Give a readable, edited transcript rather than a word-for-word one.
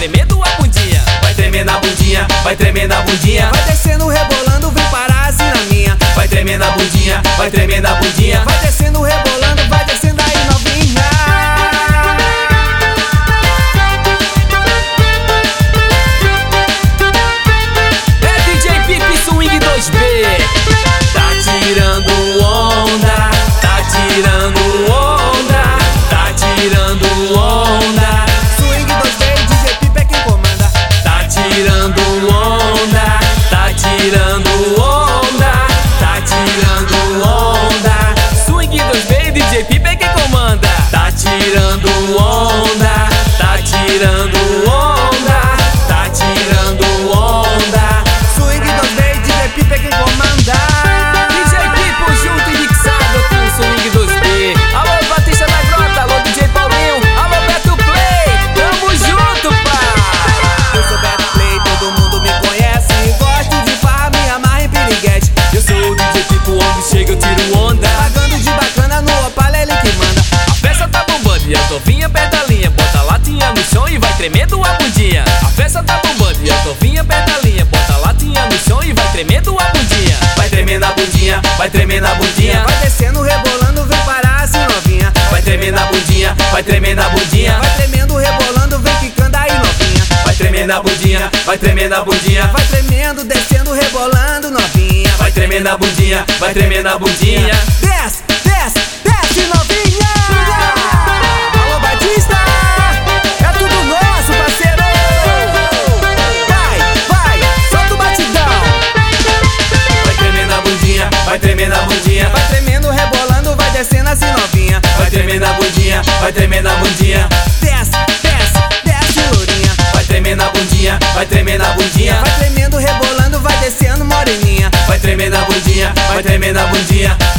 tremendo a bundinha. Vai tremer na bundinha, vai tremer na bundinha. Vai descendo, rebolando, vem parar assim na minha. Vai tremer na bundinha, vai tremer na bundinha. Vai descendo, rebolando, vai descendo aí novinha. É DJ Pipe Swing 2B. Tá tirando onda, tá tirando onda, tá tirando onda. Swing 2B, DJ Pipe é quem comanda. Tá tirando onda, tá tirando onda, tá tirando onda. Swing 2B, DJ Pipe é quem comanda. Tá tirando onda, tá tirando onda, tá tirando onda. Swing 2B, DJ Pipe é quem comanda. DJ Pipo junto e mixado com o Swing 2B. Alô Batista da Grota, alô DJ Paulinho, alô Beto Play. Tamo junto, pai. Eu sou Beto Play, todo mundo me conhece. Gosto de farra, me amarra em piriguete. Eu sou o DJ Pipo, onde chega eu tiro onda. Pagando de bacana no Opala, ele que manda. A festa tá bombando e as novinhas perto da linha. Bota a latinha no chão e vai tremendo a bundinha. A festa tá bombando e as novinhas perto da linha. Bota a latinha no chão e vai tremendo a bundinha. Vai tremer na bundinha, vai tremer na bundinha. Vai descendo, rebolando, vem parar assim novinha. Vai tremer na bundinha, vai tremer na bundinha. Vai tremendo, rebolando, vem quicando aí novinha. Vai tremer na bundinha, vai tremer na bundinha. Vai tremendo, descendo, rebolando novinha. Vai tremer na bundinha, vai tremer na bundinha. Desce, desce, desce novinha. Alô Batista, é tudo nosso, parceiro. Vai, vai, solta o batidão. Vai tremer na bundinha, vai tremer na bundinha. Vai tremendo, rebolando, vai descendo assim novinha. Vai tremer na bundinha, vai tremer na bundinha. Desce, desce, desce lourinha. Vai tremer na bundinha, vai tremer na bundinha. Vai tremendo, rebolando, vai descendo moreninha. Vai tremer na bundinha, vai tremer na bundinha.